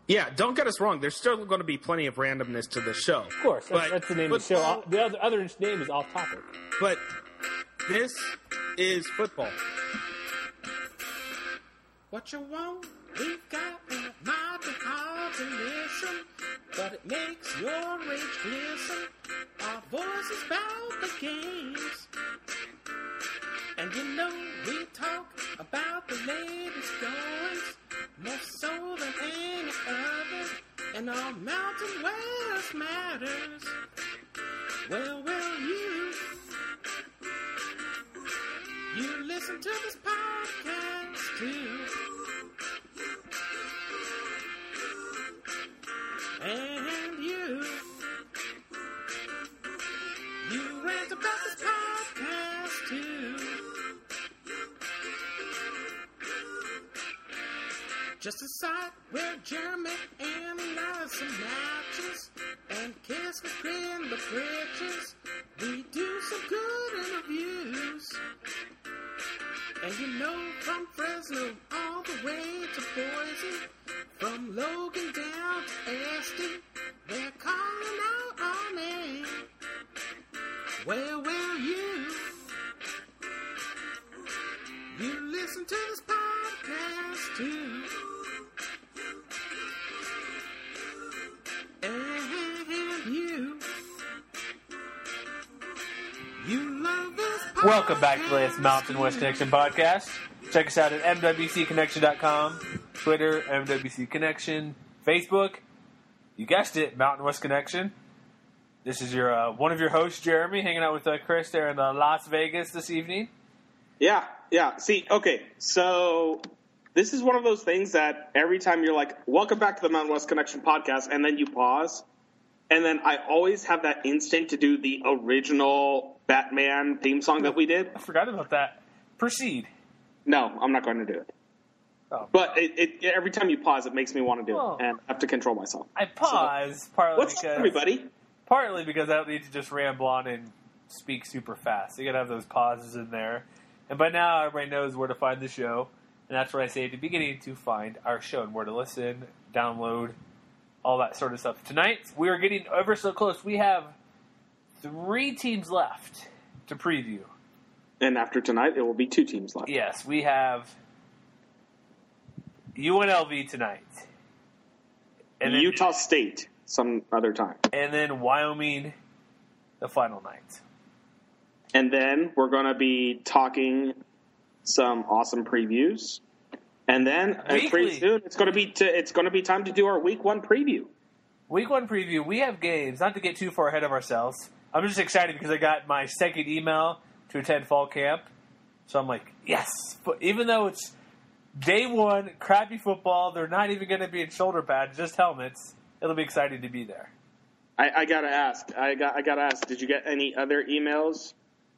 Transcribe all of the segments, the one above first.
Yeah, don't get us wrong. There's still going to be plenty of randomness to the show. Of course, that's the name of the show. The other name is Off Topic. But this is football. What you want, we've got, and it might be hard to listen, but it makes your rage glisten. Our voices about the games. And you know we talk about the latest goings, more so than any other, and our Mountain West matters. Well, you listen to this podcast too. And you rant about this podcast too. Just a site where Jeremy analyzes some matches and Kiss will grin the bridges. We do some good interviews. And you know, from Fresno all the way to Boise, from Logan down to Aston, they're calling out our name. Well, you listen to this podcast too. And you love this podcast. Welcome back to the latest Mountain West Connection podcast. Check us out at MWCConnection.com, Twitter, MWC Connection, Facebook. You guessed it, Mountain West Connection. This is your one of your hosts, Jeremy, hanging out with Chris there in Las Vegas this evening. Yeah. See, okay, so this is one of those things that every time you're like, welcome back to the Mountain West Connection podcast, and then you pause, and then I always have that instinct to do the original Batman theme song that we did. I forgot about that. Proceed. No, I'm not going to do it. Oh. But every time you pause, it makes me want to do it, and I have to control myself. I pause What's up, everybody? Partly because I don't need to just ramble on and speak super fast. You got to have those pauses in there. And by now, everybody knows where to find the show. And that's what I say at the beginning, to find our show and where to listen, download, all that sort of stuff. Tonight, we are getting ever so close. We have 3 teams left to preview. And after tonight, it will be 2 teams left. Yes, we have UNLV tonight. And Utah State some other time. And then Wyoming the final night. And then we're going to be talking some awesome previews. And then pretty soon it's going to be time to do our week 1 preview. Week 1 preview. We have games. Not to get too far ahead of ourselves. I'm just excited because I got my second email to attend fall camp. So I'm like, yes. But even though it's day 1, crappy football, they're not even going to be in shoulder pads, just helmets. It'll be exciting to be there. I gotta ask. I gotta ask. Did you get any other emails?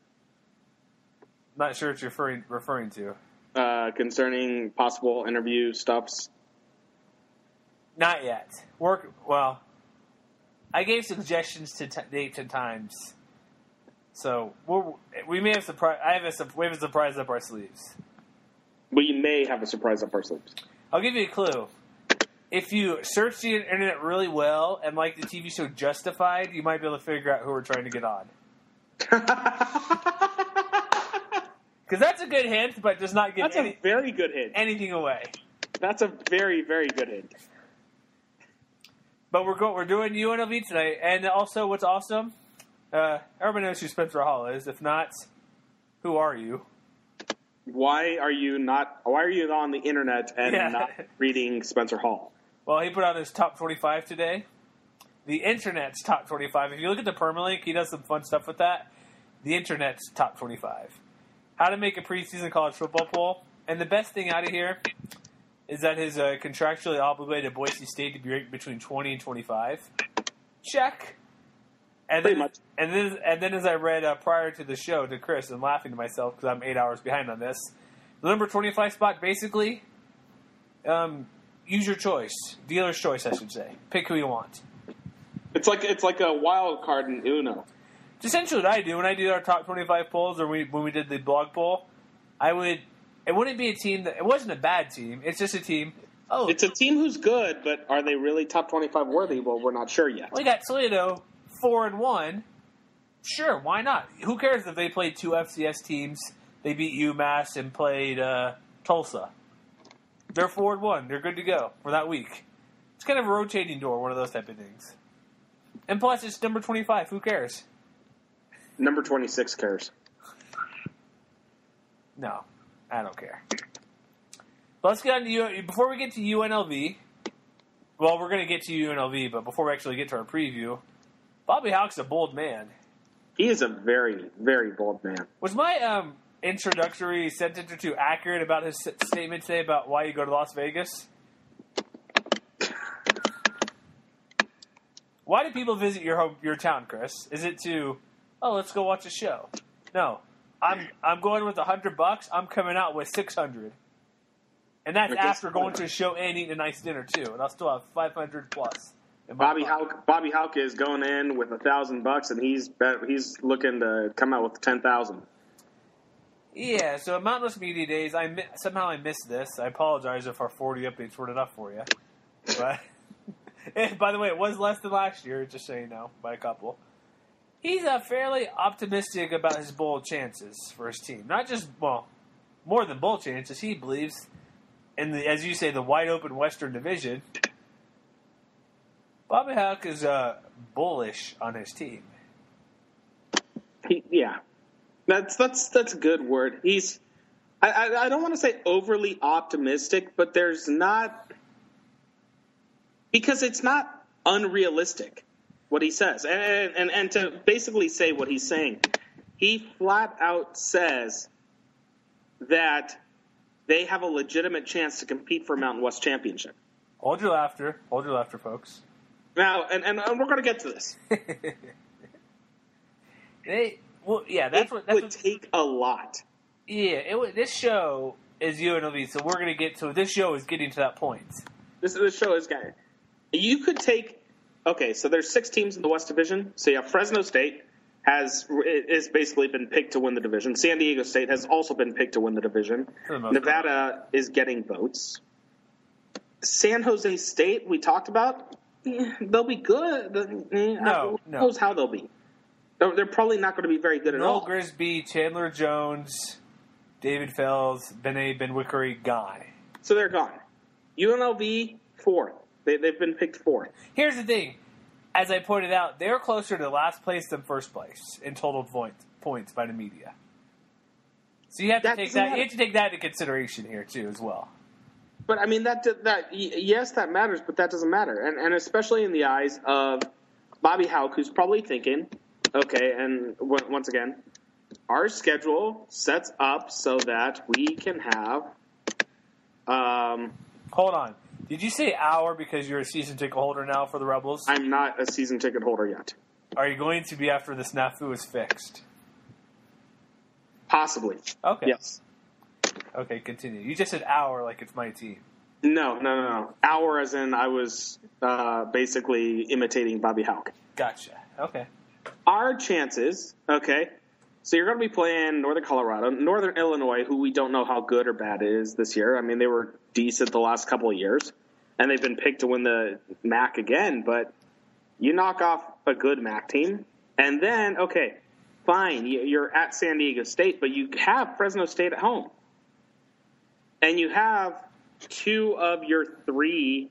Not sure what you're referring to. Concerning possible interview stuffs? Not yet. Well, I gave suggestions to dates and times. So we may have we have a surprise up our sleeves. We may have a surprise up our sleeves. I'll give you a clue. If you search the internet really well and like the TV show Justified, you might be able to figure out who we're trying to get on. Because that's a good hint, but does not give a very good hint. Anything away. That's a very, very good hint. But we're doing UNLV tonight, and also what's awesome, everybody knows who Spencer Hall is. If not, who are you? Why are you on the internet and not reading Spencer Hall? Well, he put out his top 25 today. The internet's top 25. If you look at the permalink, he does some fun stuff with that. The internet's top 25. How to make a preseason college football poll. And the best thing out of here is that his contractually obligated Boise State to be ranked between 20 and 25. Check. And Pretty then, much. And then as I read prior to the show to Chris, and laughing to myself because I'm 8 hours behind on this, the number 25 spot, basically, use your choice. Dealer's choice, I should say. Pick who you want. It's like a wild card in Uno. It's essentially what I do. When I do our top 25 polls, or when we did the blog poll, it wouldn't be a team it wasn't a bad team. It's just a team Oh, It's a team who's good, but are they really top 25 worthy? Well, we're not sure yet. we got Toledo 4-1. Sure, why not? Who cares if they played 2 FCS teams? They beat UMass and played Tulsa. They're 4-1. They're good to go for that week. It's kind of a rotating door, one of those type of things. And plus, it's number 25. Who cares? Number 26 cares. No, I don't care. But let's get on to before we get to UNLV. Well, we're going to get to UNLV, but before we actually get to our preview, Bobby Hauck's a bold man. He is a very, very bold man. Was my introductory sentence or two accurate about his statement today about why you go to Las Vegas? Why do people visit your town, Chris? Is it to, let's go watch a show? No, I'm going with $100. I'm coming out with $600, and that's after going to a show and eating a nice dinner too. And I'll still have $500 plus. Bobby Hauck is going in with $1,000, and he's looking to come out with 10,000. Yeah, so at Mountain West Media Days, somehow I missed this. I apologize if our 40 updates weren't enough for you. But by the way, it was less than last year, just so you know, by a couple. He's fairly optimistic about his bowl chances for his team. Not just, more than bowl chances. He believes in as you say, the wide open Western Division. Bobby Hauck is bullish on his team. Yeah, that's a good word. He's I don't want to say overly optimistic, but there's not, because it's not unrealistic what he says, and to basically say what he's saying, he flat out says that they have a legitimate chance to compete for a Mountain West championship. Hold your laughter, folks. Now, and we're going to get to this. It would take a lot. Yeah, this show is UNLV, so we're going to get to this show is getting to that point. This show is getting. You could take. Okay, so there's 6 teams in the West Division. So you have Fresno State has basically been picked to win the division. San Diego State has also been picked to win the division. Nevada is getting votes. San Jose State, we talked about. They'll be good. No. Who knows how they'll be? They're probably not going to be very good at all. Noel Grisby, Chandler Jones, David Fells, Benet Benwickery, guy. So they're gone. UNLV, 4th. They've been picked 4th. Here's the thing. As I pointed out, they're closer to last place than first place in total points by the media. So you have to take that. You have to take that into consideration here too, as well. But I mean yes, that matters, but that doesn't matter, and especially in the eyes of Bobby Hauck, who's probably thinking, okay, and once again, our schedule sets up so that we can have. Hold on. Did you say our because you're a season ticket holder now for the Rebels? I'm not a season ticket holder yet. Are you going to be after the snafu is fixed? Possibly. Okay. Yes. Okay, continue. You just said our like it's my team. No. Our as in I was basically imitating Bobby Hauck. Gotcha. Okay. Our chances, okay, so you're going to be playing Northern Colorado, Northern Illinois, who we don't know how good or bad it is this year. I mean, they were decent the last couple of years, and they've been picked to win the MAC again, but you knock off a good MAC team, and then, okay, fine, you're at San Diego State, but you have Fresno State at home. And you have two of your three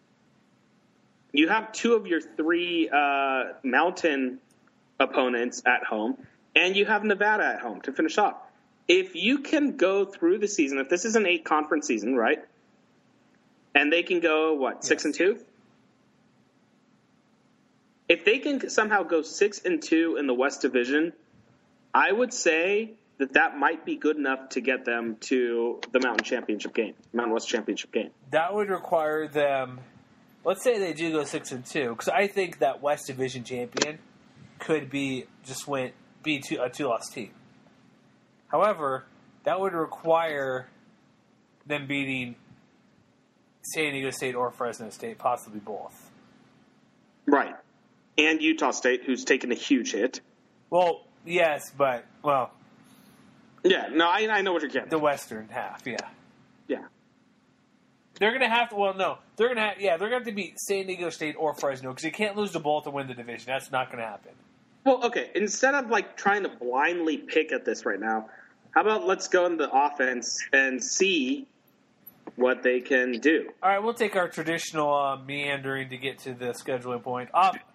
mountain opponents at home, and you have Nevada at home to finish off. If you can go through the season, if this is an 8-conference season, right? And they can go, 6-2? If they can somehow go 6-2 in the West Division, I would say that might be good enough to get them to the Mountain West Championship game. That would require them. Let's say they do go 6-2, because I think that West Division champion could be a 2-loss team. However, that would require them beating San Diego State or Fresno State, possibly both. Right. And Utah State, who's taken a huge hit. Well, yes, but, yeah, no, I know what you're getting. The western half, yeah. Yeah. They're going to have to. Well, no, they're going to. They're going to have to beat San Diego State or Fresno because you can't lose to both to win the division. That's not going to happen. Well, okay. Instead of trying to blindly pick at this right now, how about let's go into the offense and see what they can do. All right, we'll take our traditional meandering to get to the scheduling point.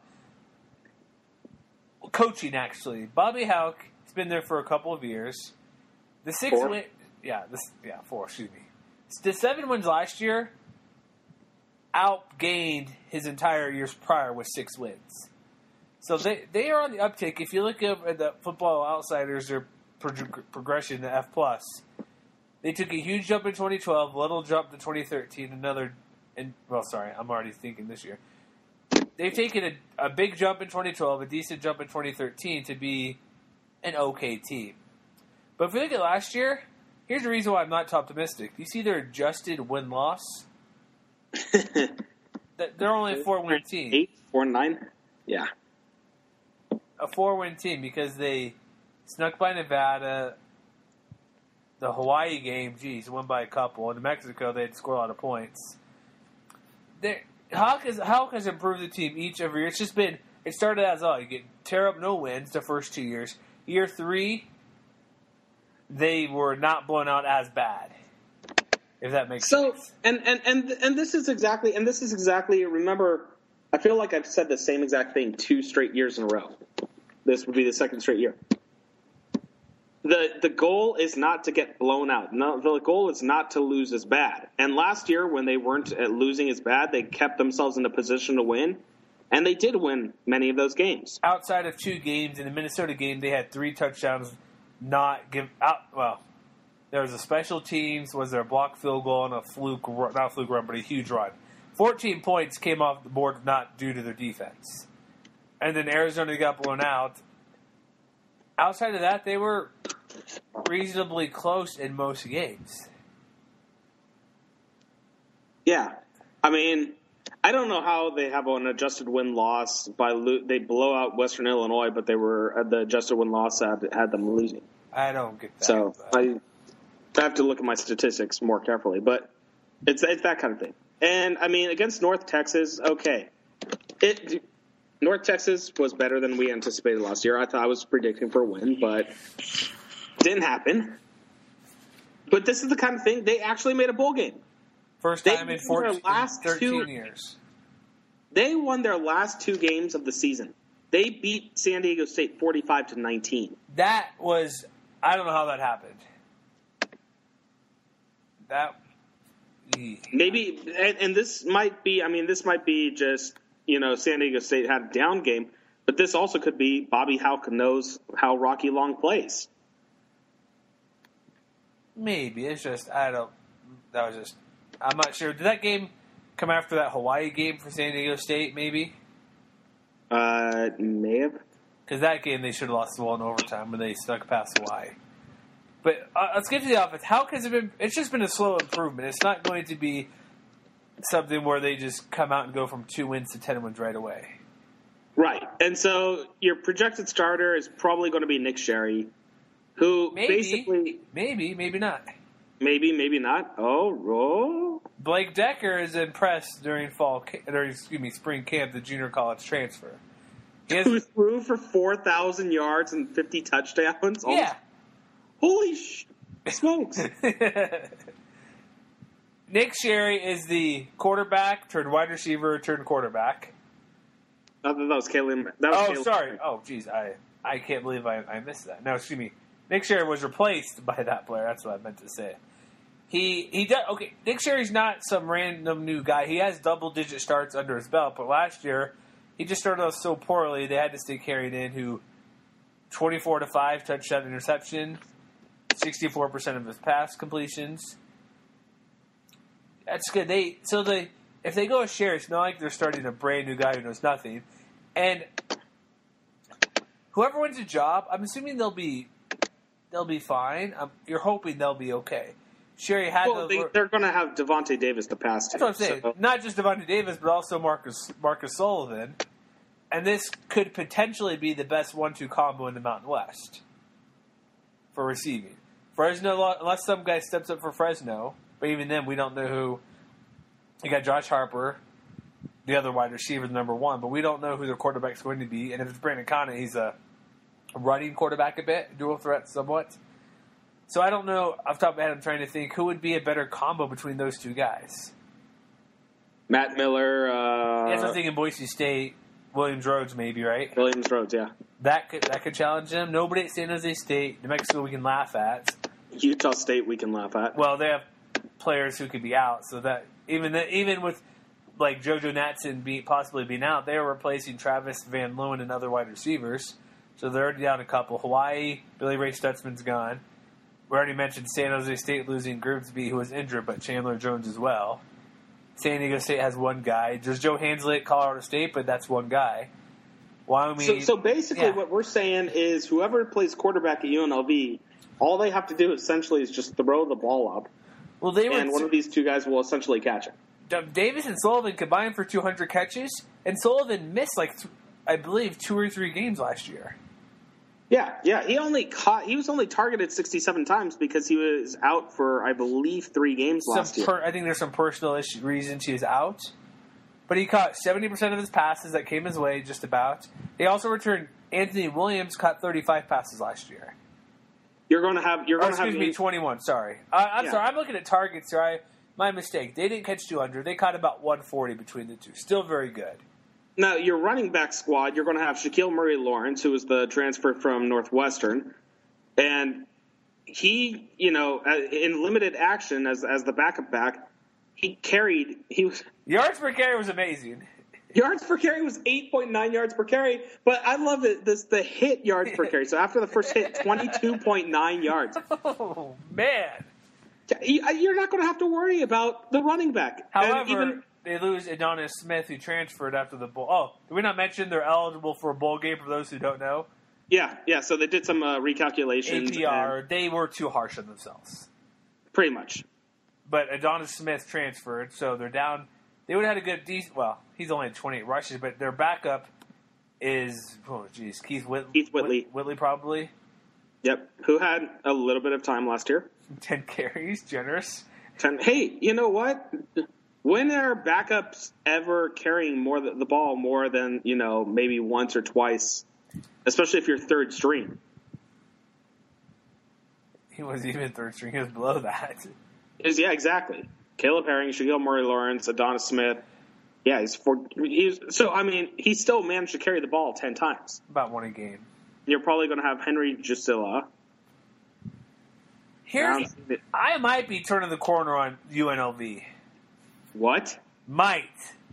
Coaching, actually, Bobby Hauck has been there for a couple of years. The 4. Excuse me. The 7 wins last year outgained his entire years prior with 6 wins. So they are on the uptick. If you look at the Football Outsiders, their progression to F+, they took a huge jump in 2012, a little jump to 2013, I'm already thinking this year. They've taken a big jump in 2012, a decent jump in 2013 to be an okay team. But if you look at last year, here's the reason why I'm not optimistic. Do you see their adjusted win-loss? They're only a 4-win team. 8, 4, 9? Yeah. A 4-win team because they snuck by Nevada. The Hawaii game, won by a couple. In New Mexico, they had to score a lot of points. Hauck has improved the team every year. It's just been, it started as, you tear up no wins the first 2 years. Year 3, they were not blown out as bad. If that makes sense. And this is exactly, remember, I feel like I've said the same exact thing 2 straight years in a row. This would be the 2nd straight year. The goal is not to get blown out. No, the goal is not to lose as bad. And last year, when they weren't losing as bad, they kept themselves in a position to win, and they did win many of those games. Outside of 2 games, in the Minnesota game, they had 3 touchdowns not give out. Well, there was a special teams, was there a blocked field goal and not a fluke run, but a huge run. 14 points came off the board not due to their defense. And then Arizona got blown out. Outside of that, they were reasonably close in most games. Yeah. I mean, I don't know how they have an adjusted win-loss. They blow out Western Illinois, but they were the adjusted win-loss had them losing. I don't get that. So I have to look at my statistics more carefully. But it's that kind of thing. And, I mean, against North Texas, okay. North Texas was better than we anticipated last year. I thought I was predicting for a win, but didn't happen. But this is the kind of thing, they actually made a bowl game. First time in 13 years. They won their last 2 games of the season. They beat San Diego State 45-19. That was, I don't know how that happened. Maybe, and this might be just, San Diego State had a down game, but this also could be Bobby Hauck knows how Rocky Long plays. Maybe. It's just, I'm not sure. Did that game come after that Hawaii game for San Diego State, maybe? May have. Because that game they should have lost the ball in overtime when they snuck past Hawaii. But let's get to the offense. How has it been? It's just been a slow improvement. It's not going to be something where they just come out and go from 2 wins to 10 wins right away. Right. And so your projected starter is probably going to be Nick Sherry, who basically... Maybe not. Maybe not. Oh. Blake Decker is impressed during spring camp, the junior college transfer. Who threw for 4,000 yards and 50 touchdowns? Yeah. Holy smokes. Nick Sherry is the quarterback turned wide receiver turned quarterback. I thought that was Caleb. Sorry. Oh, geez. I can't believe I missed that. No, excuse me. Nick Sherry was replaced by that player. That's what I meant to say. He does okay. Nick Sherry's not some random new guy. He has double-digit starts under his belt, but last year he just started off so poorly they had to stay carried in. Who 24-5 touchdown interception, 64% of his pass completions. That's good. If they go with Sherry, it's not like they're starting a brand new guy who knows nothing. And whoever wins the job, I'm assuming they'll be fine. You're hoping they'll be okay. Sherry had they're going to have Devontae Davis to pass to. That's what I'm saying. So. Not just Devontae Davis, but also Marcus Sullivan. And this could potentially be the best 1-2 combo in the Mountain West for receiving. Fresno, unless some guy steps up for Fresno, but even then we don't know who You got Josh Harper, the other wide receiver, the number one, but we don't know who their quarterback's going to be. And if it's Brandon Conant, he's a running quarterback a bit, dual threat somewhat. So I don't know. Off the top of my head, I'm trying to think who would be a better combo between those two guys. Matt Miller. Yes, I'm thinking Boise State, Williams Rhodes, maybe, right? Williams Rhodes, yeah. That could challenge them. Nobody at San Jose State, New Mexico, we can laugh at. Utah State, we can laugh at. Well, they have players who could be out, so that even with like JoJo Natson possibly being out, they are replacing Travis Van Loon and other wide receivers. So they're already down a couple. Hawaii, Billy Ray Stutzman's gone. We already mentioned San Jose State losing Grimsby, who was injured, but Chandler Jones as well. San Diego State has one guy. There's Joe Hansley at Colorado State, but that's one guy. Wyoming. So basically what we're saying is whoever plays quarterback at UNLV, all they have to do essentially is just throw the ball up. Well, and one of these two guys will essentially catch it. Davis and Sullivan combined for 200 catches, and Sullivan missed I believe 2 or 3 games last year. Yeah. He was only targeted 67 times because he was out for, I believe, 3 games last year. I think there's some personal reasons he was out. But he caught 70% of his passes that came his way, just about. They also returned Anthony Williams, caught 35 passes last year. Excuse me, 21. Sorry, I'm sorry. I'm looking at targets here. My mistake. They didn't catch 200. They caught about 140 between the two. Still very good. Now, your running back squad, you're going to have Shaquille Murray-Lawrence, who is the transfer from Northwestern, and he, in limited action as the backup back, yards per carry was amazing. Yards per carry was 8.9 yards per carry, but I love it. The hit yards per carry. So after the first hit, 22.9 yards. Oh, man. You're not going to have to worry about the running back. However, they lose Adonis Smith, who transferred after the bowl. Oh, did we not mention they're eligible for a bowl game for those who don't know? Yeah. So they did some recalculations. APR, they were too harsh on themselves. Pretty much. But Adonis Smith transferred, so they're down. They would have had a good decent. Well, he's only had 28 rushes, but their backup is Keith Whitley. Whitley probably. Yep, who had a little bit of time last year. 10 carries, generous. 10. Hey, you know what? When are backups ever carrying the ball more than maybe once or twice, especially if you're third string? He wasn't even third string; he was below that. Yeah, exactly. Caleb Herring, Shaquille Murray-Lawrence, Adonis Smith. Yeah, he still managed to carry the ball 10 times. About 1 a game. You're probably going to have Henry Jusilla. I might be turning the corner on UNLV. What? Might.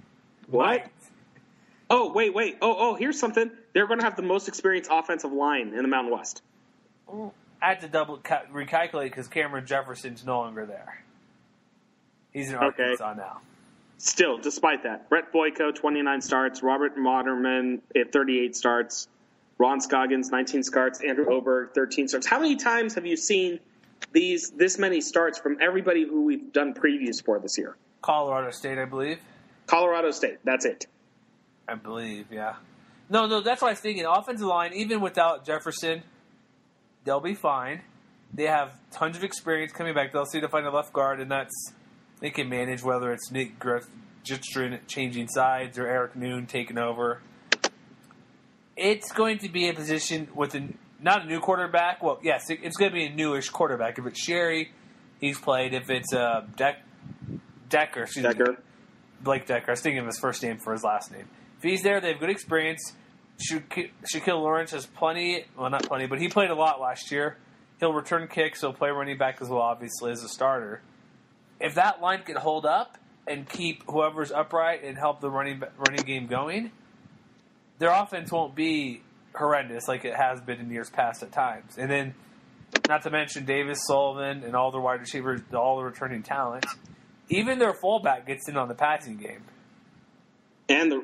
Oh, wait. Oh, here's something. They're going to have the most experienced offensive line in the Mountain West. I had to double recalculate because Cameron Jefferson's no longer there. He's in Arkansas now. Still, despite that, Brett Boyko, 29 starts. Robert Moderman, 38 starts. Ron Scoggins, 19 starts. Andrew Oberg, 13 starts. How many times have you seen this many starts from everybody who we've done previews for this year? Colorado State, I believe. Colorado State, that's it. I believe, yeah. No, that's what I was thinking. Offensive line, even without Jefferson, they'll be fine. They have tons of experience coming back. They'll see to find a left guard, and they can manage whether it's Nick Gitstrin changing sides or Eric Noon taking over. It's going to be a position with not a new quarterback. Well, yes, it's going to be a newish quarterback. If it's Sherry, he's played. If it's Decker. Blake Decker. I was thinking of his first name for his last name. If he's there, they have good experience. Shaquille Lawrence has plenty. Well, not plenty, but he played a lot last year. He'll return kicks. He'll play running back as well, obviously, as a starter. If that line could hold up and keep whoever's upright and help the running game going, their offense won't be horrendous like it has been in years past at times. And then, not to mention Davis, Sullivan, and all their wide receivers, all the returning talent. Even their fullback gets in on the passing game. And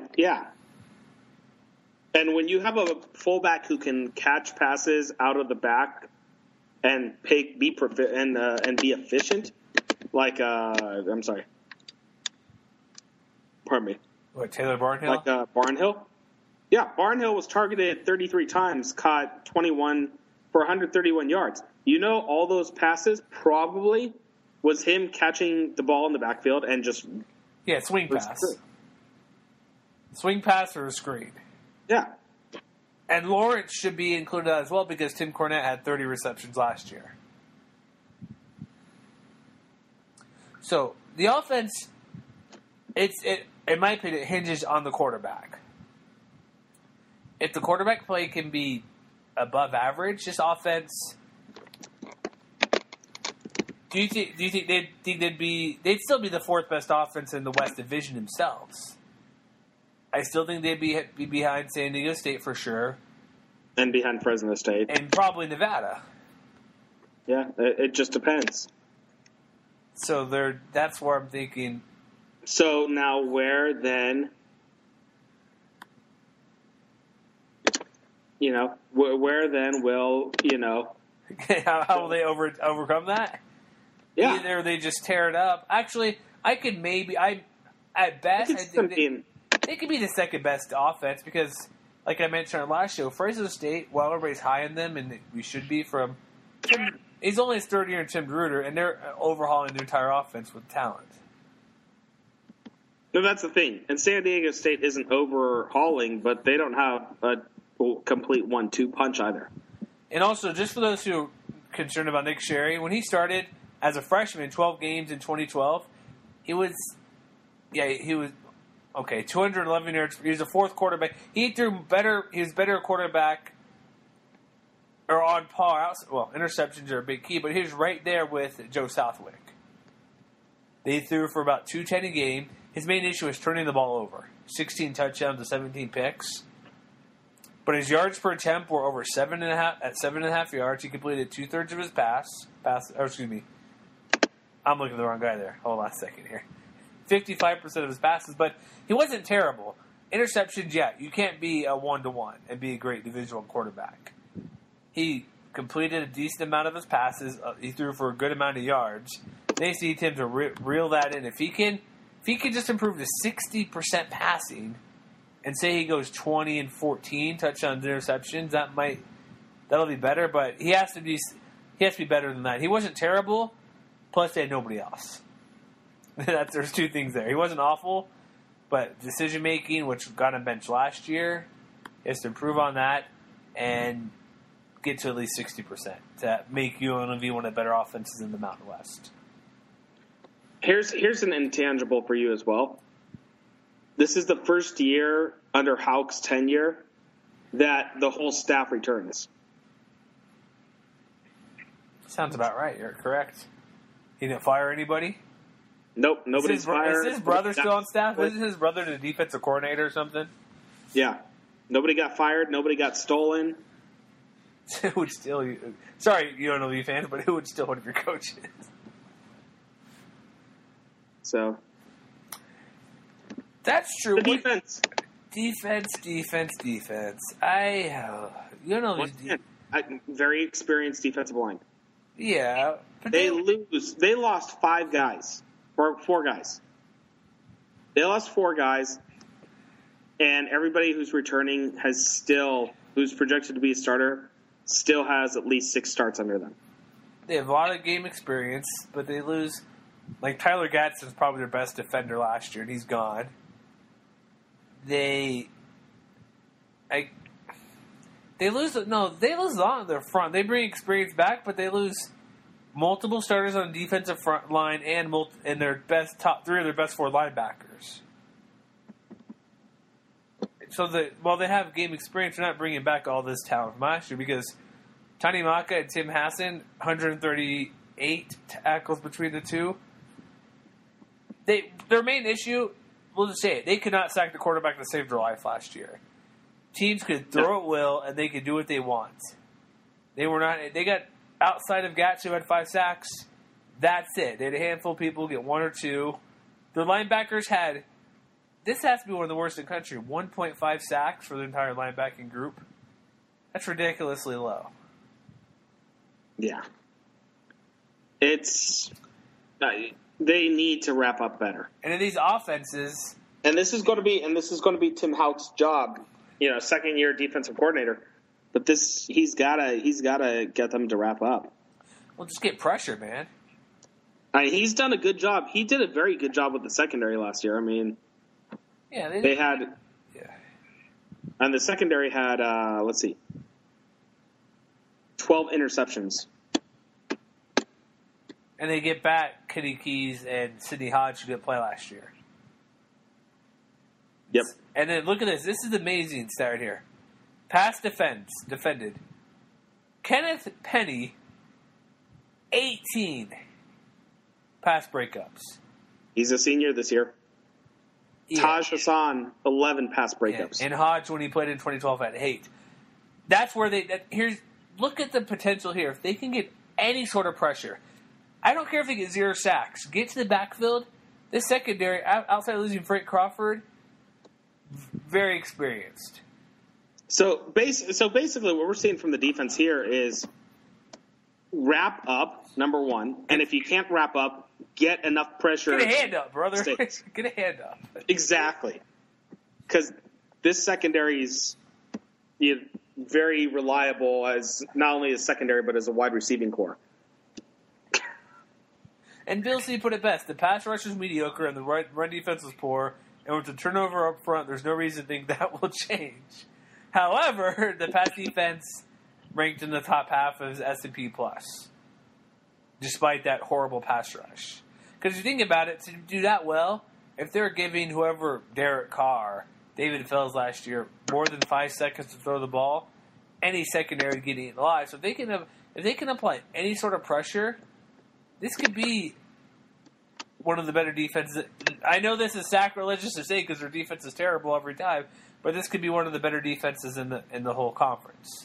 when you have a fullback who can catch passes out of the back and be efficient, like I'm sorry, pardon me. What, Taylor Barnhill? Like Barnhill. Yeah, Barnhill was targeted 33 times, caught 21 for 131 yards. All those passes probably was him catching the ball in the backfield and just Yeah, swing pass. Swing pass or a screen. Yeah. And Lawrence should be included as well because Tim Cornette had 30 receptions last year. So the offense, in my opinion, it hinges on the quarterback. If the quarterback play can be above average, this offense, do you think they'd still be the fourth best offense in the West Division themselves? I still think they'd be behind San Diego State for sure. And behind Fresno State. And probably Nevada. Yeah, it just depends. So that's where I'm thinking. So now where then, where then will, how will they overcome that? Yeah. Either they just tear it up. Actually, I could maybe, at best, I think they could be the second best offense because, like I mentioned on our last show, Fresno State, while everybody's high on them, and we should be from he's only his third year in Tim Gruder, and they're overhauling their entire offense with talent. No, that's the thing. And San Diego State isn't overhauling, but they don't have a complete 1-2 punch either. And also, just for those who are concerned about Nick Sherry, when he started as a freshman, 12 games in 2012, he was 211 yards. He was a fourth quarterback. He threw better. He was better quarterback, or on par. Well, interceptions are a big key, but he was right there with Joe Southwick. They threw for about 210 a game. His main issue was turning the ball over. 16 touchdowns to 17 picks. But his yards per attempt were over 7.5 at 7.5 yards. He completed 2/3 of his pass. I'm looking at the wrong guy there. Hold on a second here. 55% of his passes, but he wasn't terrible. Interceptions, yeah, you can't be a 1-to-1 and be a great Division I quarterback. He completed a decent amount of his passes. He threw for a good amount of yards. They need him to reel that in. If he can just improve to 60% passing, and say he goes 20-14 touchdowns, interceptions, that'll be better. But he has to be better than that. He wasn't terrible. Plus, they had nobody else. There's two things there. He wasn't awful, but decision making, which got him benched last year, he has to improve on that and get to at least 60% to make UNLV one of the better offenses in the Mountain West. Here's an intangible for you as well. This is the first year under Houck's tenure that the whole staff returns. Sounds about right. You're correct. He didn't fire anybody? Nope, nobody's fired. Is his brother still on staff? Isn't his brother the defensive coordinator or something? Yeah. Nobody got fired. Nobody got stolen. Who would steal you? Sorry, UNLV fans, but who would steal one of your coaches? So... That's true. The defense. Defense. Very experienced defensive line. Yeah. But They lost 5 guys. Or 4 guys. They lost 4 guys. And everybody who's returning who's projected to be a starter, still has at least 6 starts under them. They have a lot of game experience, but they lose. Like Tyler Gadsden's probably their best defender last year, and he's gone. They lose a lot on their front. They bring experience back, but they lose multiple starters on the defensive front line and their top 3 of their best 4 linebackers. So while they have game experience, they're not bringing back all this talent from last year because Tani Maka and Tim Hassan, 138 tackles between the two. Their main issue, we'll just say it, they could not sack the quarterback to save their life last year. Teams could throw at will, and they could do what they want. They got outside of Gats, who had 5 sacks. That's it. They had a handful of people get 1 or 2. Their linebackers had, this has to be one of the worst in the country, 1.5 sacks for the entire linebacking group. That's ridiculously low. Yeah. They need to wrap up better. And in these offenses, and this is going to be Tim Houck's job, second year defensive coordinator. But he's gotta get them to wrap up. Well, just get pressure, man. He's done a good job. He did a very good job with the secondary last year. I mean, Yeah, they had, Yeah. and the secondary had, 12 interceptions. And they get back Kenny Keys and Sidney Hodge, who didn't play last year. Yep. And then look at this. This is amazing stat right here. Pass defended. Kenneth Penny, 18 pass breakups. He's a senior this year. Yeah. Taj Hassan, 11 pass breakups. And Hodge, when he played in 2012, had 8. That's where look at the potential here. If they can get any sort of pressure, I don't care if they get 0 sacks. Get to the backfield. This secondary, outside of losing Frank Crawford, very experienced. So basically, what we're seeing from the defense here is wrap up, number one, and if you can't wrap up, get enough pressure. Get a hand up, brother. States. Get a hand up. Exactly, because this secondary is very reliable as not only as secondary but as a wide receiving core. And Bill C put it best: the pass rush is mediocre and the run defense is poor. And with the turnover up front, there's no reason to think that will change. However, the pass defense ranked in the top half of S&P Plus, despite that horrible pass rush. Because if you think about it, to do that well, if they're giving whoever, Derek Carr, David Fells last year, more than 5 seconds to throw the ball, any secondary would get eaten alive. So if they can apply any sort of pressure, this could be one of the better defenses. I know this is sacrilegious to say because their defense is terrible every time, but this could be one of the better defenses in the whole conference.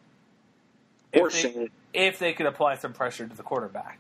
If they could apply some pressure to the quarterback.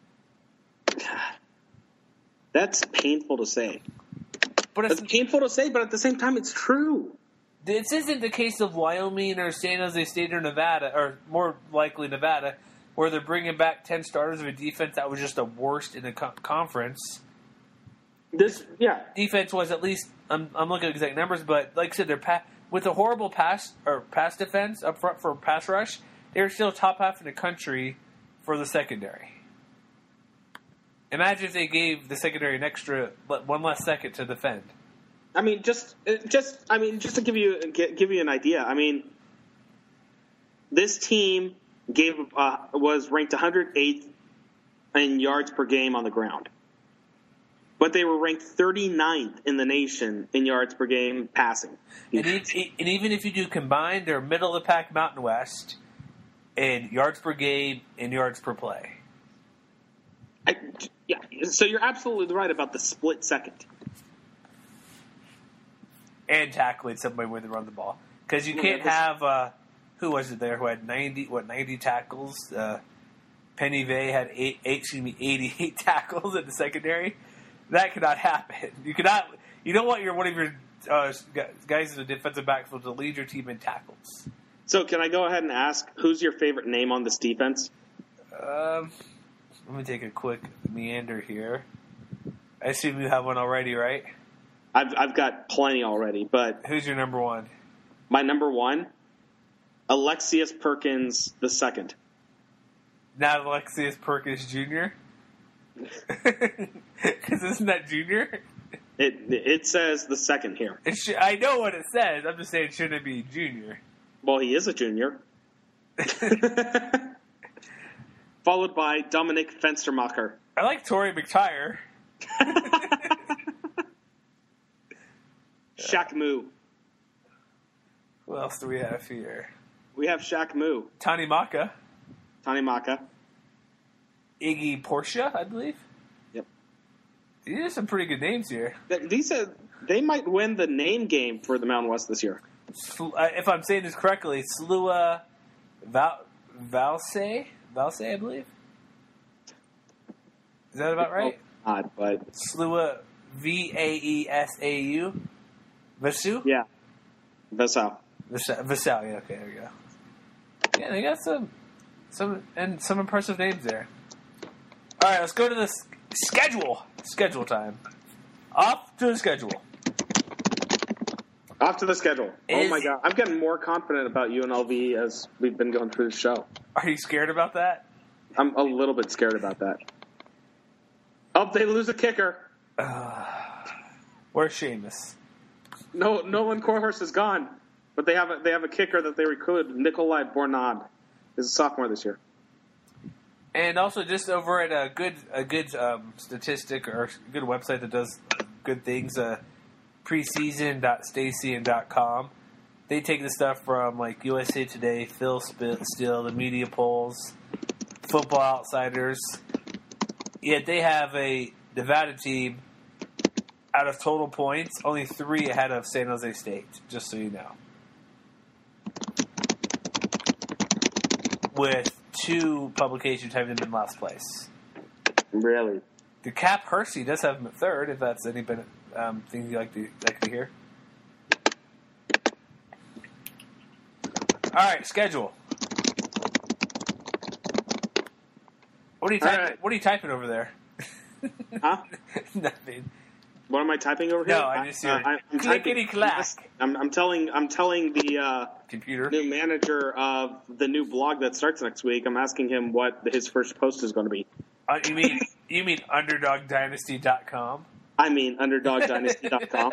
That's painful to say. But it's painful to say, but at the same time, it's true. This isn't the case of Wyoming or San Jose State or Nevada, or more likely Nevada, where they're bringing back 10 starters of a defense that was just the worst in the conference. This defense was at least, I'm looking at exact numbers, but like I said, they're with a horrible pass defense up front for pass rush, they're still top half in the country for the secondary. Imagine if they gave the secondary an extra one less second to defend. I mean, just to give you an idea. I mean, this team was ranked 108th in yards per game on the ground, but they were ranked 39th in the nation in yards per game passing. And even if you do combined, they're middle of the pack Mountain West in yards per game and yards per play. So you're absolutely right about the split second. And tackling somebody when they run the ball. Because you can't have, who was it there who had 90 tackles? Penny Vay had 88 tackles in the secondary. That cannot happen. You don't want one of your guys in the defensive backfield to lead your team in tackles. So can I go ahead and ask, who's your favorite name on this defense? Let me take a quick meander here. I assume you have one already, right? I've got plenty already, but who's your number one? My number one, Alexius Perkins II. Not Alexius Perkins Jr.? Because isn't that junior? It says the second here. I know what it says. I'm just saying, shouldn't it be junior? Well, he is a junior. Followed by Dominic Fenstermacher. I like Torrey McTire. Shaq Moo. Who else do we have here? We have Shaq Moo. Tani Maka. Iggy Portia, I believe. Yep. These are some pretty good names here. They might win the name game for the Mountain West this year. If I'm saying this correctly, Slua Valse, I believe. Is that about right? Odd, but Slua Vaesau. Vasu? Yeah. Vasau. Yeah, okay, there we go. Yeah, they got some impressive names there. All right, let's go to the schedule. Schedule time. Off to the schedule. Oh my God. I'm getting more confident about UNLV as we've been going through the show. Are you scared about that? I'm a little bit scared about that. Oh, they lose a kicker. Where's Sheamus? No, Nolan Corhorse is gone, but they have a kicker that they recruited, Nikolai Bornad, is a sophomore this year. And also, just over at a good statistic or a good website that does good things, preseason.stacian.com. They take the stuff from like USA Today, Phil Steele, the media polls, Football Outsiders. Yet they have a Nevada team out of total points, only 3 ahead of San Jose State. Just so you know, with 2 publications having them in last place. Really? The Cap Hersey does have them at 3rd. If that's any thing you like to hear. All right, schedule. What are you typing? Right. What are you typing over there? Huh? Nothing. What am I typing over here? No, I just hear I'm clickety clack. I'm telling the Computer. new manager of the new blog that starts next week. I'm asking him what his first post is going to be. You mean UnderdogDynasty.com? I mean UnderdogDynasty.com.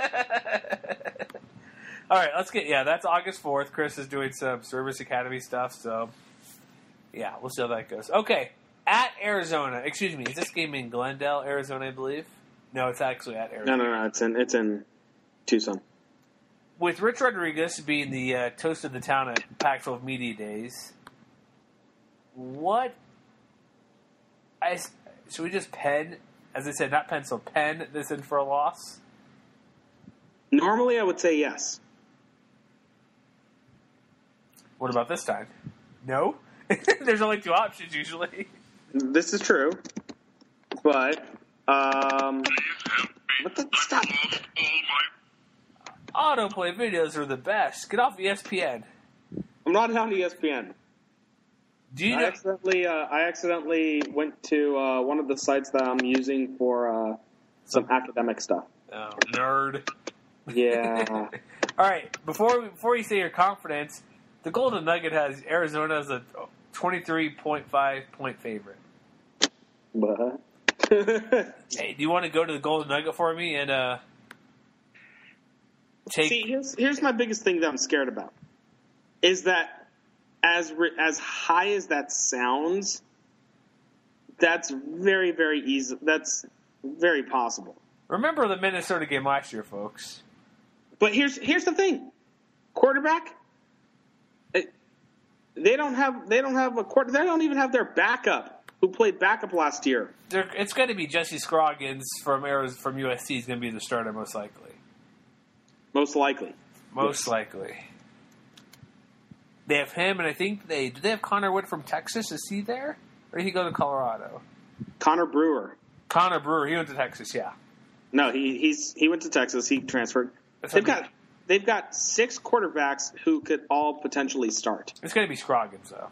All right, that's August 4th. Chris is doing some Service Academy stuff, so yeah, we'll see how that goes. Okay, at Arizona. Excuse me, is this game in Glendale, Arizona, I believe? No, it's actually at Arizona. No, it's in Tucson. With Rich Rodriguez being the toast of the town at Pac-12 Media Days, should we just pen, as I said, not pencil, pen this in for a loss? Normally, I would say yes. What about this time? No? There's only 2 options usually. This is true, but what the stop? Autoplay videos are the best. Get off ESPN. I'm not on ESPN. Do you I know? accidentally went to one of the sites that I'm using for some academic stuff. Oh, nerd. Yeah. All right. Before you say your confidence, the Golden Nugget has Arizona as a 23.5 point favorite. What? Hey, do you want to go to the Golden Nugget for me and take? See, here's my biggest thing that I'm scared about is that as high as that sounds, that's very, very easy. That's very possible. Remember the Minnesota game last year, folks. But here's the thing: quarterback. They don't have a quarter. They don't even have their backup who played backup last year. It's going to be Jesse Scroggins from USC. He's going to be the starter most likely. Most likely. Most likely. They have him, and I think do they have Connor Wood from Texas? Is he there, or did he go to Colorado? Connor Brewer. Connor Brewer. He went to Texas. Yeah. No, he went to Texas. He transferred. They've got 6 quarterbacks who could all potentially start. It's going to be Scroggins, though.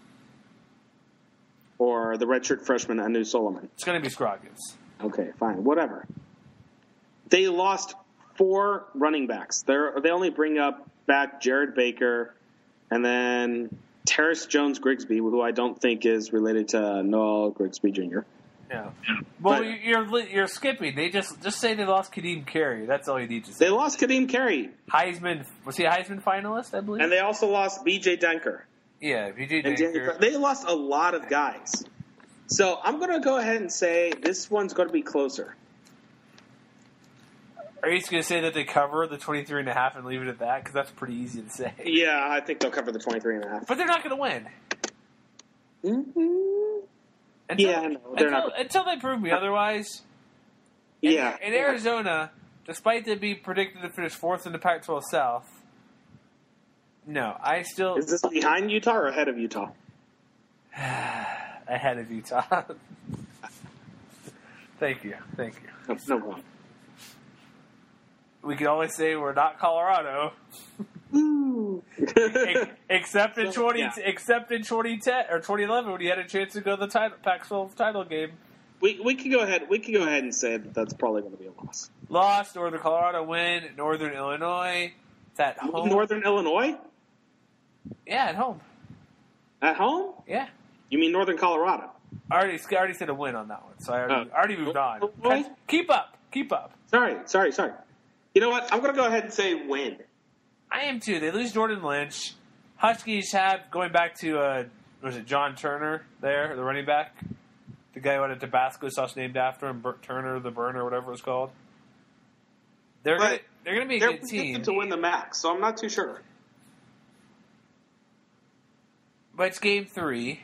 Or the redshirt freshman Anu Solomon. It's going to be Scroggins. Okay, fine, whatever. They lost 4 running backs. They only bring back Jared Baker, and then Terrace Jones Grigsby, who I don't think is related to Noel Grigsby Jr. Yeah. Well, you're skipping. They just say they lost Kadeem Carey. That's all you need to say. They lost Kadeem Carey. Heisman. Was he a Heisman finalist, I believe? And they also lost B.J. Denker. Yeah, B.J. Denker. They lost a lot of guys. So I'm going to go ahead and say this one's going to be closer. Are you just going to say that they cover the 23.5 and leave it at that? Because that's pretty easy to say. Yeah, I think they'll cover the 23.5. But they're not going to win. Mm-hmm. Until they prove me otherwise. Yeah. In Arizona, despite them being predicted to finish 4th in the Pac-12 South, no, I still... Is this behind Utah or ahead of Utah? Ahead of Utah. Thank you. No problem. We can always say we're not Colorado. except in 2010 or 2011 when you had a chance to go to the Pac-12 title game. We can go ahead. We can go ahead and say that that's probably going to be a loss. Lost. Northern Colorado win. Northern Illinois. It's at home. Northern Illinois? Yeah, at home. At home? Yeah. You mean Northern Colorado? I already said a win on that one, so I already moved on. Illinois? Keep up. Sorry. You know what? I'm going to go ahead and say win. I am too. They lose Jordan Lynch. Huskies have, going back to, was it John Turner there, the running back? The guy who had a Tabasco sauce named after him, Turner the Burner, whatever it was called. They're going to be a good team. They're to win the MAC, so I'm not too sure. But it's game 3.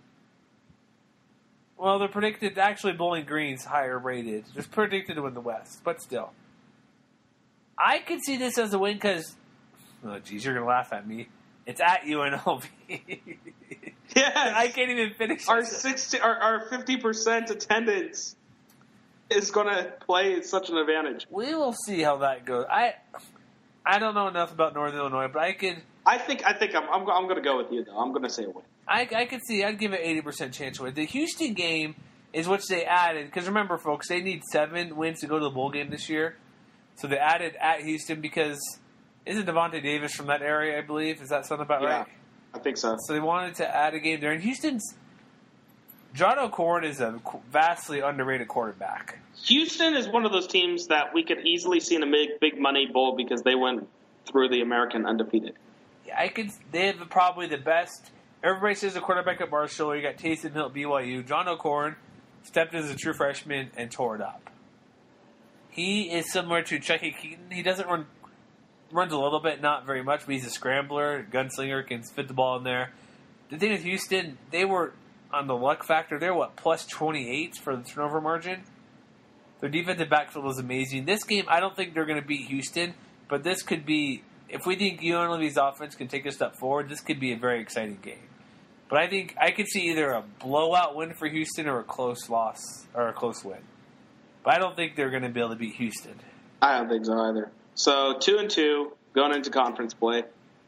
Well, they're predicted, actually Bowling Green's higher rated. Just predicted to win the West, but still. I could see this as a win because, oh geez, you're going to laugh at me. It's at UNLV. Yes. I can't even finish our 50% attendance is going to play such an advantage. We will see how that goes. I don't know enough about Northern Illinois, but I think I'm going to go with you though. I'm going to say a win. I could see. I'd give it 80% chance to win. The Houston game is which they added because remember, folks, they need 7 wins to go to the bowl game this year. So they added at Houston because isn't Devontae Davis from that area? I believe is that something about right? I think so. So they wanted to add a game there. And Houston's John O'Corn is a vastly underrated quarterback. Houston is one of those teams that we could easily see in a big money bowl because they went through the American undefeated. Yeah, they have probably the best. Everybody says the quarterback at Marshall. You got Taysom Hill at BYU. John O'Corn stepped in as a true freshman and tore it up. He is similar to Chucky Keaton. He doesn't runs a little bit, not very much, but he's a scrambler, gunslinger, can fit the ball in there. The thing with Houston, they were on the luck factor. They're plus 28 for the turnover margin. Their defensive backfield was amazing. This game, I don't think they're going to beat Houston, but this could be, if we think UNLV's offense can take a step forward, this could be a very exciting game. But I think I could see either a blowout win for Houston or a close loss or a close win. But I don't think they're going to be able to beat Houston. I don't think so either. So 2-2 going into conference play.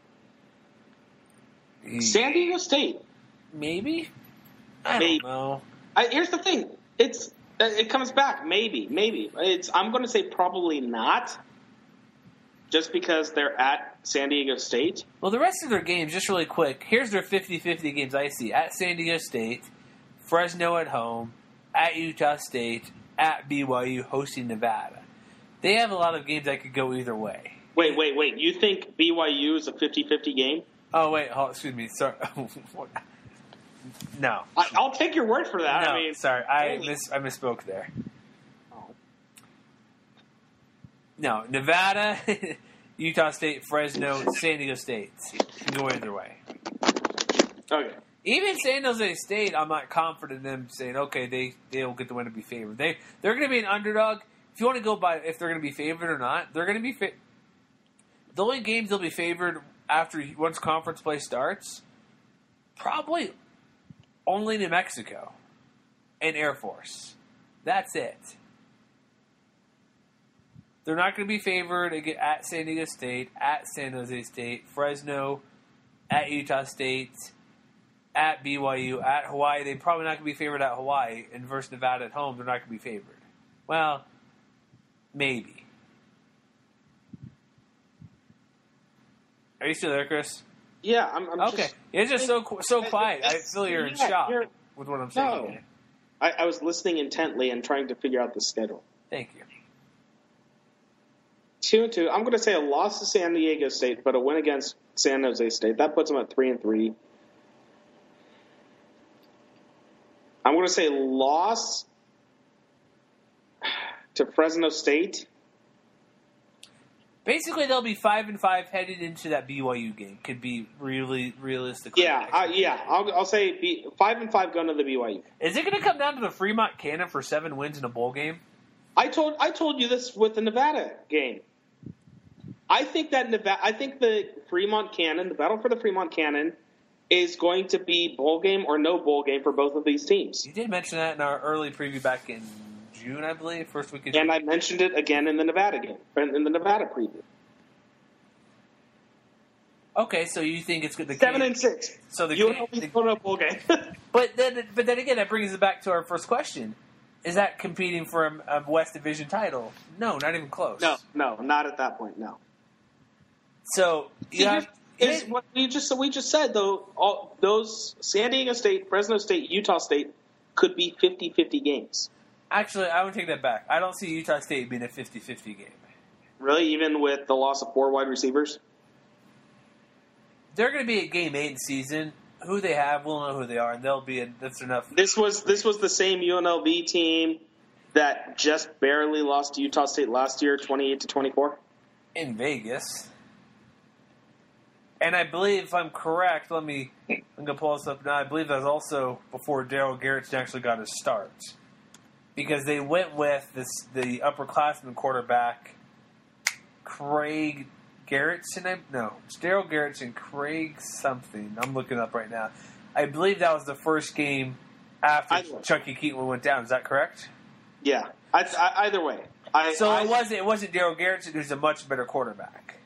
San Diego State. Maybe? I don't know. Here's the thing. It comes back. Maybe. I'm going to say probably not. Just because they're at San Diego State. Well, the rest of their games, just really quick, here's their 50-50 games I see. At San Diego State, Fresno at home, at Utah State, at BYU, hosting Nevada. They have a lot of games that could go either way. Wait. You think BYU is a 50-50 game? Oh, wait. Excuse me. Sorry. No. I'll take your word for that. No, sorry. I misspoke there. No, Nevada, Utah State, Fresno, San Diego State can go either way. Okay. Even San Jose State, I'm not confident in them saying, okay, they'll get the win to be favored. They're going to be an underdog. If you want to go by if they're going to be favored or not, they're going to be the only games they'll be favored once conference play starts, probably only New Mexico and Air Force. That's it. They're not going to be favored at San Diego State, at San Jose State, Fresno, at Utah State, at BYU, at Hawaii. They're probably not going to be favored at Hawaii, and versus Nevada at home, they're not going to be favored. Well, maybe. Are you still there, Chris? Yeah, I'm okay. Just, it's just so quiet. I feel you're in shock with what I'm saying. No. I was listening intently and trying to figure out the schedule. Thank you. 2-2. I'm going to say a loss to San Diego State, but a win against San Jose State. That puts them at 3-3. I'm going to say loss to Fresno State. Basically, they'll be 5-5 headed into that BYU game. Could be really realistic. Yeah. I'll say 5-5 going to the BYU. Is it going to come down to the Fremont Cannon for 7 wins in a bowl game? I told you this with the Nevada game. I think the Fremont Cannon, the battle for the Fremont Cannon, is going to be bowl game or no bowl game for both of these teams. You did mention that in our early preview back in June, I believe, first week of June. And I mentioned it again in the Nevada game, in the Nevada preview. Okay, so you think it's good? 7-6. So the UNLV's going to a bowl game. but then again, that brings us back to our first question. Is that competing for a West Division title? No, not even close. No, not at that point. No. So what we just said though. All those San Diego State, Fresno State, Utah State, could be 50-50 games. Actually, I would take that back. I don't see Utah State being a 50-50 game. Really? Even with the loss of 4 wide receivers? They're going to be at game 8 in the season. Who they have, we'll know who they are, and that's enough. This was the same UNLV team that just barely lost to Utah State last year, 28-24? In Vegas. And I believe, if I'm correct, I'm going to pull this up now. I believe that was also before Darryl Garrettson actually got his start. Because they went with the upperclassman quarterback, Craig Garrettson. No, it's Darryl Garrettson, Craig something. I'm looking up right now. I believe that was the first game after Chucky Keaton went down. Is that correct? Yeah. Either way. It wasn't Darryl Garrettson, who's a much better quarterback.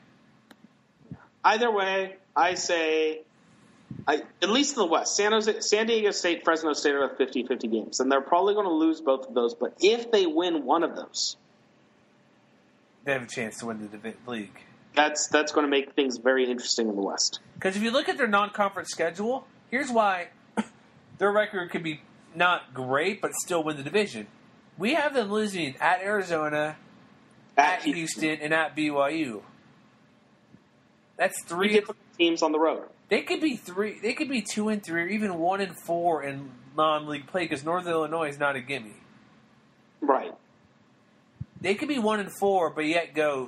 Either way, I say, at least in the West, San Diego State, Fresno State are 50-50 games, and they're probably going to lose both of those. But if they win one of those, they have a chance to win the league. That's going to make things very interesting in the West. Because if you look at their non-conference schedule, here's why their record could be not great, but still win the division. We have them losing at Arizona, at Houston, and at BYU. That's 3 different teams on the road. They could be 3. They could be 2-3, or even 1-4 in non-league play because Northern Illinois is not a gimme. Right. They could be 1-4, but yet go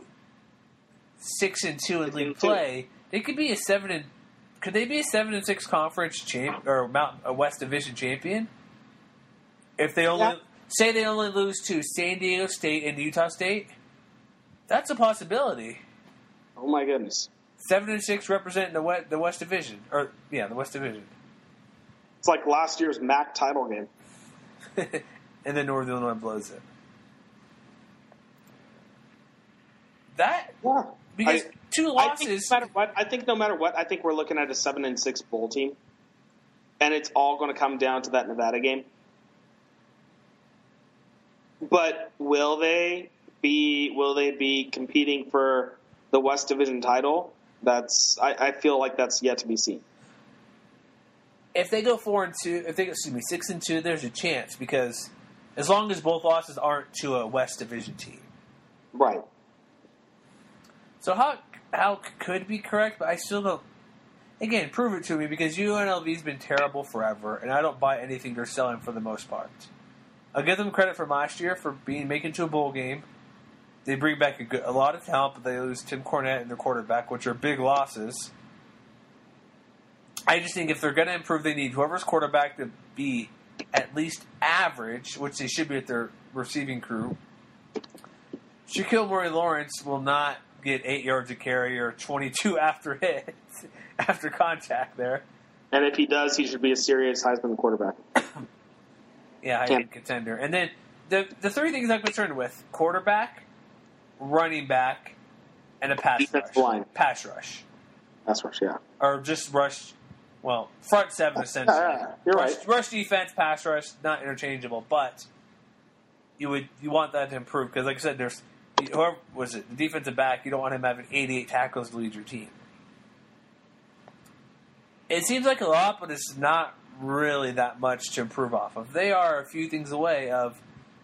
6-2 in league play. They could be Could they be a 7-6 conference champ or a West Division champion? If they only say they only lose to San Diego State and Utah State, that's a possibility. Oh my goodness. 7-6 representing the West Division, the West Division. It's like last year's MAC title game. And then Northern Illinois blows it. Because 2 losses. I think no matter what, I think we're looking at a 7-6 bowl team, and it's all going to come down to that Nevada game. But will they be competing for the West Division title? I feel like that's yet to be seen. If they go 4-2, 6-2, there's a chance because as long as both losses aren't to a West Division team, right? So how could be correct, but I still don't. Again, prove it to me because UNLV's been terrible forever, and I don't buy anything they're selling for the most part. I'll give them credit from last year for making to a bowl game. They bring back a lot of talent, but they lose Tim Cornette and their quarterback, which are big losses. I just think if they're going to improve, they need whoever's quarterback to be at least average, which they should be with their receiving crew. Shaquille Murray-Lawrence will not get 8 yards a carry or 22 after contact there. And if he does, he should be a serious Heisman quarterback. Yeah, Heisman contender. And then the 3 things I'm concerned with: quarterback, running back, and a pass rush. Pass rush. Pass rush, yeah. Or just rush. Well, front 7 essentially. You're right. Rush defense, pass rush, not interchangeable, but you want that to improve because, like I said, there's whoever was it, the defensive back. You don't want him having 88 tackles to lead your team. It seems like a lot, but it's not really that much to improve off of. They are a few things away of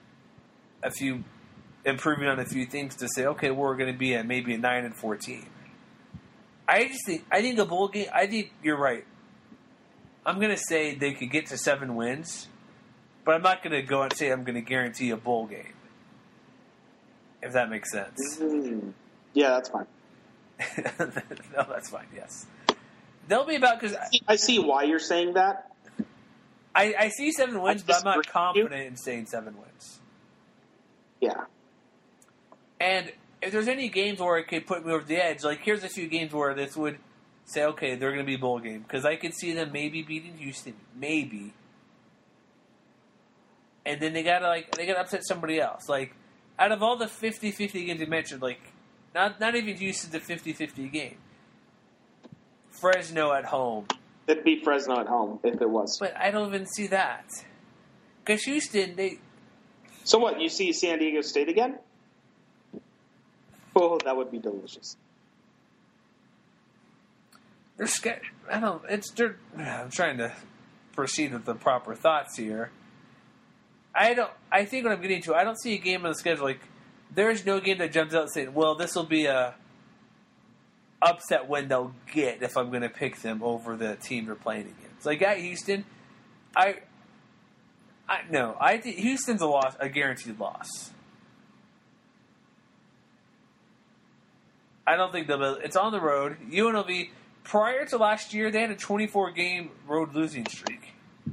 improving on a few things to say, okay, we're going to be maybe a 9-4 team. I think a bowl game. I think you're right. I'm going to say they could get to 7 wins, but I'm not going to go and say I'm going to guarantee a bowl game. If that makes sense. Mm-hmm. Yeah, that's fine. No, that's fine. Yes, they'll be about because I see why you're saying that. I see 7 wins, but I'm not confident in saying 7 wins. Yeah. And if there's any games where it could put me over the edge, like here's a few games where this would say, okay, they're going to be a bowl game. Because I could see them maybe beating Houston. Maybe. And then they got to upset somebody else. Like, out of all the 50-50 games you mentioned, like, not even Houston's a 50-50 game. Fresno at home. It'd be Fresno at home if it was. But I don't even see that. Because Houston, So what, you see San Diego State again? Oh, that would be delicious. They're scared. I'm trying to proceed with the proper thoughts here. I think what I'm getting to, I don't see a game on the schedule like there's no game that jumps out saying, well, this will be a upset win they'll get if I'm going to pick them over the team they're playing against. Like at Houston, I think Houston's a guaranteed loss. I don't think it's on the road. UNLV, prior to last year, they had a 24-game road losing streak.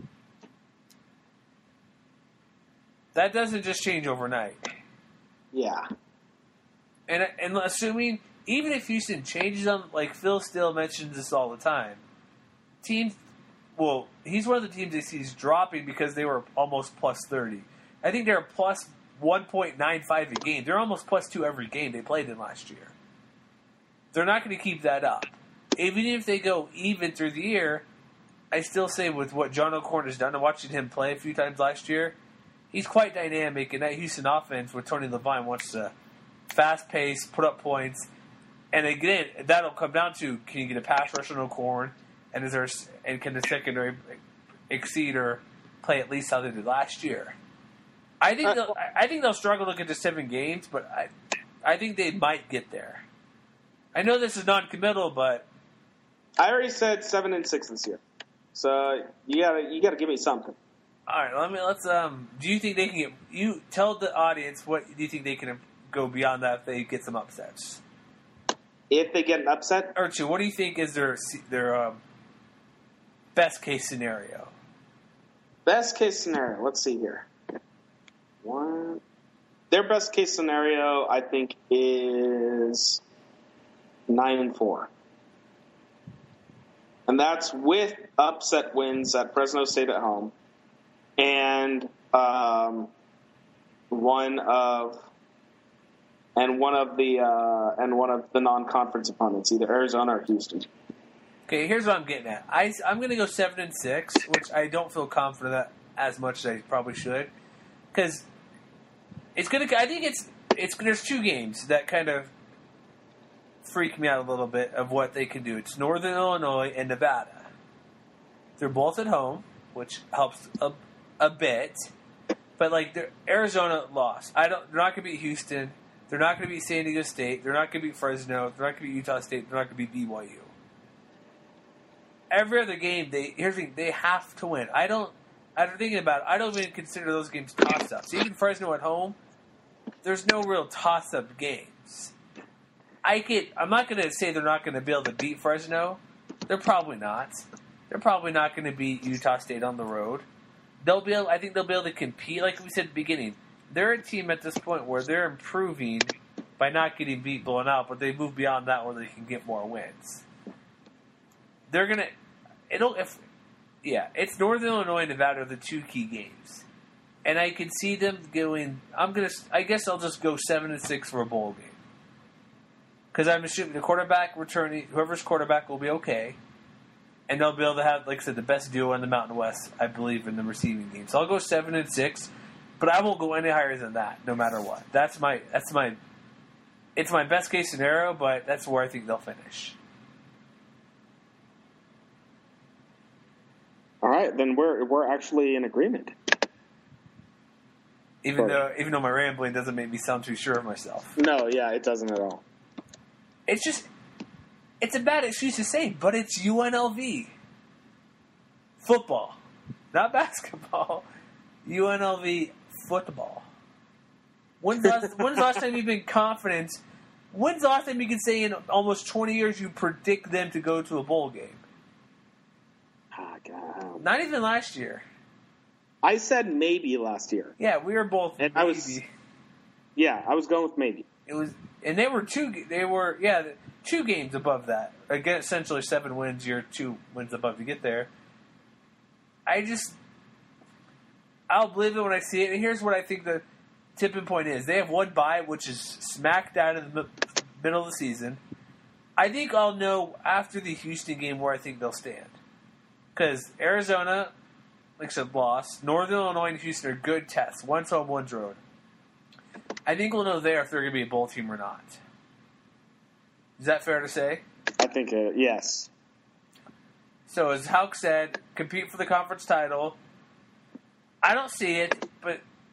That doesn't just change overnight. Yeah. And assuming, even if Houston changes them, like Phil Steele mentions this all the time, he's one of the teams that he's dropping because they were almost plus 30. I think they're plus 1.95 a game. They're almost plus 2 every game they played in last year. They're not going to keep that up. Even if they go even through the year, I still say with what John O'Korn has done and watching him play a few times last year, he's quite dynamic, and that Houston offense with Tony Levine wants to fast pace, put up points, and again, that'll come down to can you get a pass rush on O'Korn, and can the secondary exceed or play at least how they did last year? I think they'll struggle to get to 7 games, but I think they might get there. I know this is non-committal, but I already said 7-6 this year, so you gotta give me something. All right, let's. Do you think they can get? You tell the audience what do you think they can go beyond that if they get some upsets? If they get an upset, or two, what do you think is their best case scenario? Best case scenario. Let's see here. Their best case scenario, I think, is 9-4, and that's with upset wins at Fresno State at home. And one of the non-conference opponents, either Arizona or Houston. Okay, here's what I'm getting at. I'm going to go 7-6, which I don't feel confident at as much as I probably should, because it's going to. I think it's. There's 2 games that kind of freak me out a little bit of what they can do. It's Northern Illinois and Nevada. They're both at home, which helps a bit, but like Arizona lost. They're not going to beat Houston. They're not going to beat San Diego State. They're not going to beat Fresno. They're not going to beat Utah State. They're not going to beat BYU. Every other game, here's the thing, they have to win. After thinking about it, I don't even consider those games toss-ups. Even Fresno at home, there's no real toss-up games. I'm not going to say they're not going to be able to beat Fresno. They're probably not. They're probably not going to beat Utah State on the road. I think they'll be able to compete. Like we said at the beginning, they're a team at this point where they're improving by not getting beat, blown out, but they move beyond that where they can get more wins. They're gonna. It's Northern Illinois and Nevada are the 2 key games, and I can see them going. I guess I'll just go 7-6 for a bowl game because I'm assuming the quarterback returning, whoever's quarterback will be okay. And they'll be able to have, like I said, the best duo in the Mountain West, I believe, in the receiving game. So I'll go 7-6, but I won't go any higher than that, no matter what. It's my best case scenario, but that's where I think they'll finish. All right, then we're actually in agreement. Even though my rambling doesn't make me sound too sure of myself. No, yeah, it doesn't at all. It's a bad excuse to say, but it's UNLV. Football. Not basketball. UNLV football. When's the last time you've been confident? When's the last time you can say in almost 20 years you predict them to go to a bowl game? Oh, God. Not even last year. I said maybe last year. Yeah, we were both and maybe. I was going with maybe. They were 2 games above that. Again, essentially 7 wins, you're 2 wins above to get there. I'll believe it when I see it. And here's what I think the tipping point is. They have 1 bye, which is smack down in the middle of the season. I think I'll know after the Houston game where I think they'll stand. Because Arizona, like I said, lost. Northern Illinois and Houston are good tests. One's home, one's road. I think we'll know there if they're going to be a bowl team or not. Is that fair to say? I think, yes. So as Houck said, compete for the conference title. I don't see it, but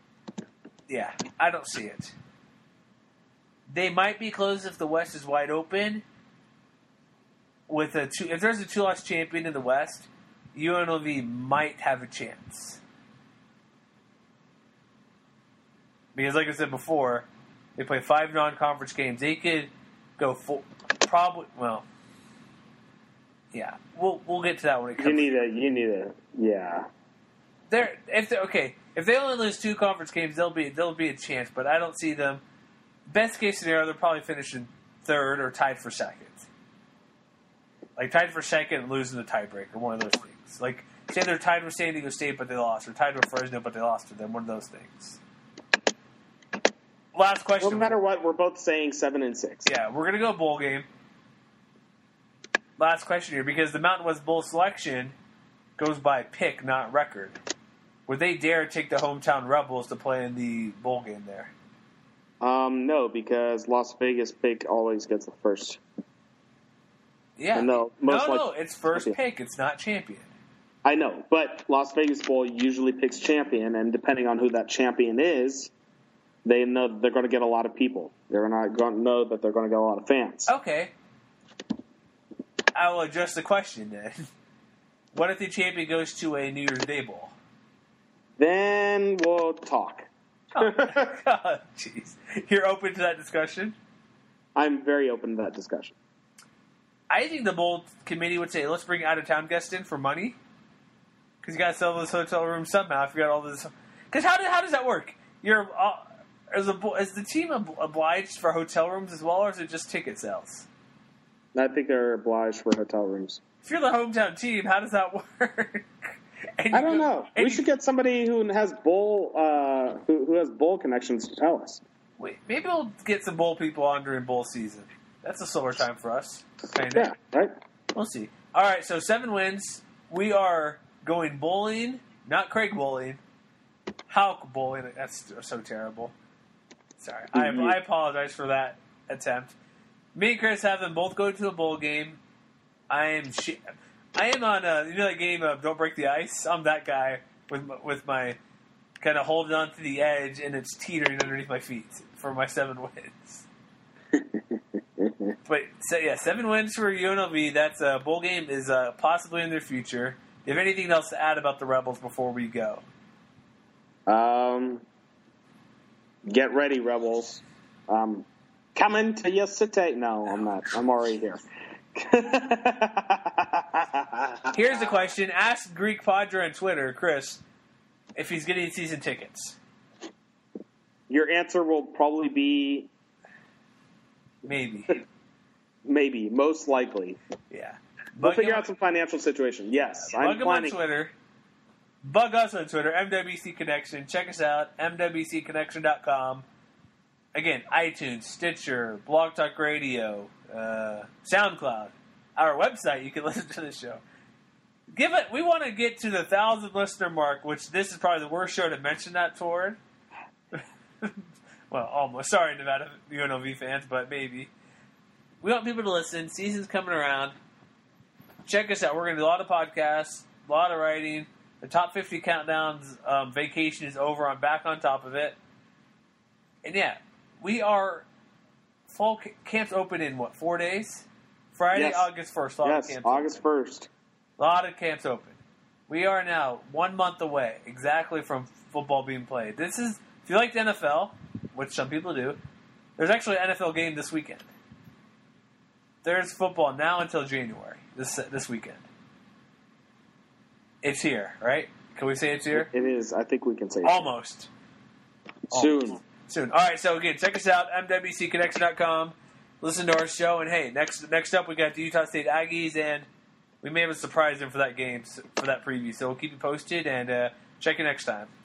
Yeah, I don't see it. They might be close if the West is wide open. If there's a 2-loss champion in the West, UNLV might have a chance. Because, like I said before, they play 5 non-conference games. They could go probably. Well, yeah, we'll get to that when it comes. You need a yeah. If they only lose 2 conference games, there'll be a chance. But I don't see them. Best case scenario, they'll probably finish in 3rd or tied for 2nd. Like tied for 2nd and losing the tiebreaker, one of those things. Like say they're tied with San Diego State but they lost, or tied with Fresno but they lost to them. One of those things. Last question. Well, no matter what, we're both saying 7 and 6. Yeah, we're gonna go bowl game. Last question here, because the Mountain West Bowl selection goes by pick, not record. Would they dare take the hometown Rebels to play in the bowl game there? No, because Las Vegas pick always gets the first. Yeah. No, it's first pick. It's not champion. I know, but Las Vegas Bowl usually picks champion, and depending on who that champion is, they know they're going to get a lot of people. They're not going to know that they're going to get a lot of fans. Okay. I will adjust the question then. What if the champion goes to a New Year's Day Bowl? Then we'll talk. Oh, jeez. You're open to that discussion? I'm very open to that discussion. I think the bowl committee would say, let's bring out-of-town guests in for money. Because you got to sell those hotel rooms somehow if you got all this. Because how does that work? Is the team obliged for hotel rooms as well, or is it just ticket sales? I think they're obliged for hotel rooms. If you're the hometown team, how does that work? I don't know. We should get somebody who has bowl who has bowl connections to tell us. Wait, maybe we'll get some bowl people on during bowl season. That's a slower time for us. Kinda. Yeah, right? We'll see. All right, so 7 wins. We are going bowling, not Craig bowling. Hulk bowling. That's so terrible. Sorry. I apologize for that attempt. Me and Chris have them both go to a bowl game. I am on that game of Don't Break the Ice. I'm that guy with my kind of holding on to the edge and it's teetering underneath my feet for my 7 wins. But 7 wins for UNLV. That's a bowl game is possibly in their future. Do you have anything else to add about the Rebels before we go? Get ready, Rebels. Coming to your city. No, I'm not. I'm already here. Here's the question. Ask Greek Padre on Twitter, Chris, if he's getting season tickets. Your answer will probably be... Maybe. Maybe. Most likely. Yeah. We'll figure out some financial situation. Yes. Bug him on Twitter. Bug us on Twitter, MWC Connection. Check us out, MWCconnection.com. Again, iTunes, Stitcher, Blog Talk Radio, SoundCloud. Our website, you can listen to the show. We want to get to the 1,000 listener mark, which this is probably the worst show to mention that toward. Well, almost. Sorry, Nevada UNLV fans, but maybe. We want people to listen. Season's coming around. Check us out. We're going to do a lot of podcasts, a lot of writing. The Top 50 Countdowns vacation is over. I'm back on top of it. And yeah, we are fall camps open in 4 days? Friday, yes. August 1st. Yes, August 1st. A lot of camps open. We are now 1 month away exactly from football being played. This is, if you like the NFL, which some people do, there's actually an NFL game this weekend. There's football now until January, this weekend. It's here, right? Can we say it's here? It is. I think we can say it. Almost. Soon. All right, so again, check us out, MWCconnection.com. Listen to our show, and hey, next up we got the Utah State Aggies, and we may have a surprise in for that game, for that preview. So we'll keep you posted, and check you next time.